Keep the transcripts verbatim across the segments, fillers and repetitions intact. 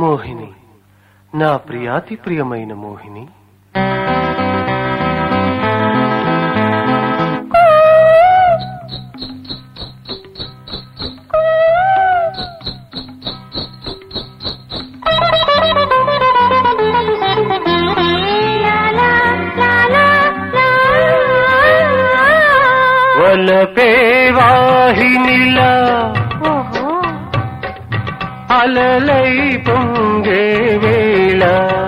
మోహిని, నా ప్రియాతి ప్రియమైన మోహిని. వలపే వాహినిలా అలలై పొంగే వేళ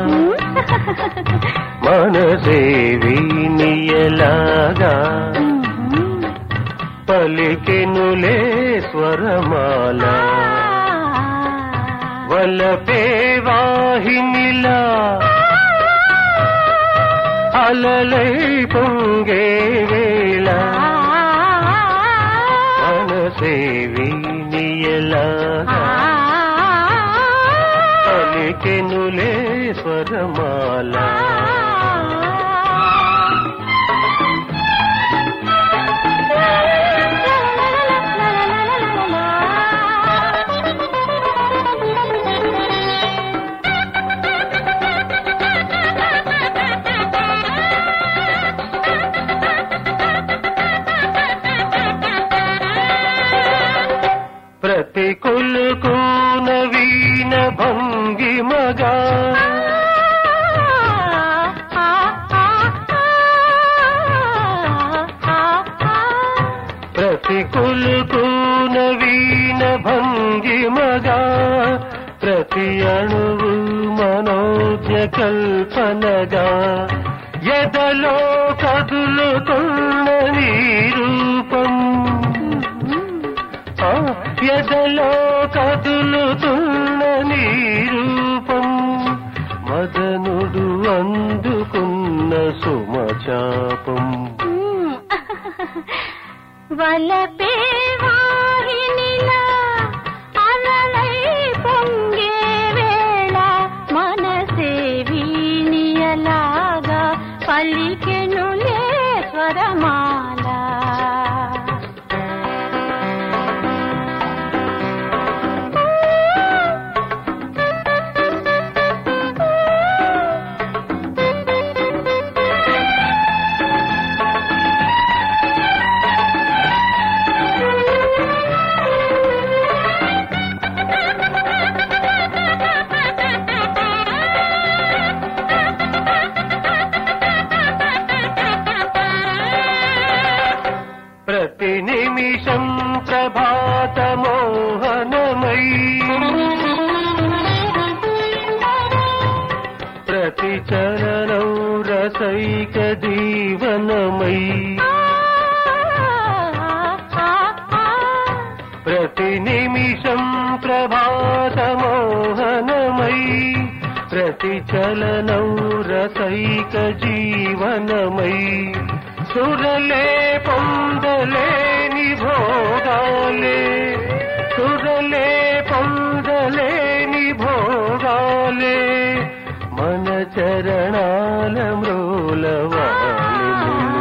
మనసే వీణియలాగా పలికెనులే స్వరమాల. వలపే వాహినిలా అలలై పొంగే వేళ మనసే వీణియలాగా పలికెనులే స్వరమాల. ప్రతి కొలుకు నవీన భంగిమగా ప్రతి కొలుకు నవీన భంగిమగా ప్రతి అణువు మనోజ్ఞ కల్పనగా ఎదలో కదులుతున్న నీ రూపం ఎదలో కదులుతున్న నీ రూపం మదనుడు అందుకున్న సుమచాపం. వలపే వాహినిలా అలలై పొంగే వేళ మనసే వీణియలాగా పలికెనులే స్వరమాల. ప్రతి నిమిషం ప్రభాత మోహనమై ప్రతి చరణం రసైక జీవనమై ప్రతి నిమిషం ప్రభాత మోహనమై ప్రతి చలనం రసైక జీవనమై సురలే పొందలేని భోగాలే సురలే పొందలేని భోగాలే మన చరణాల మ్రోలవాలి.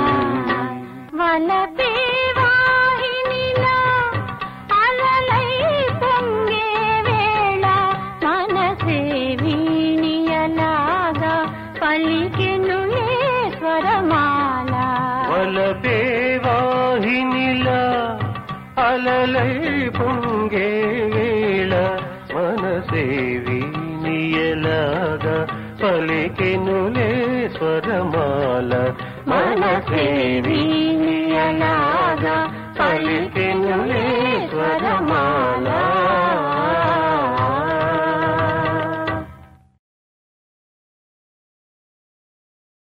వలపే వాహినిలా అలలై పొంగే వేళ మనసే వీణియలాగా పలికెనులే స్వరమాల. వలపే వాహినిలా అలలై పొంగే వేళ మనసే వీణియలాగా పలికెనులే స్వరమాల. మనసే వీణియలాగా పలికెనులే